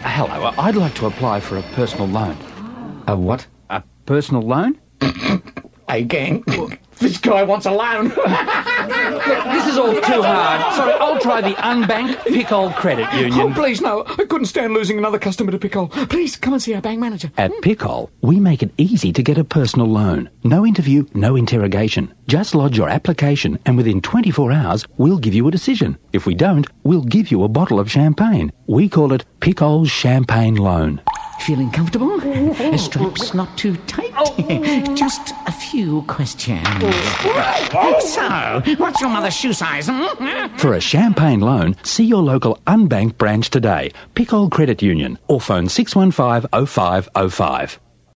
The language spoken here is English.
Hello, I'd like to apply for a personal loan. A what? A personal loan? Hey, gang. This guy wants a loan. This is all too hard. Sorry, I'll try the Unbanked Pickle Credit Union. Oh, please, no. I couldn't stand losing another customer to Pickle. Please, come and see our bank manager. At Pickle, we make it easy to get a personal loan. No interview, no interrogation. Just lodge your application and within 24 hours, we'll give you a decision. If we don't, we'll give you a bottle of champagne. We call it Pickle's Champagne Loan. Feeling comfortable? Straps not too tight? Just a few questions. So, what's your mother's shoe size? For a champagne loan, see your local unbanked branch today, Pickle Credit Union, or phone 615 0505.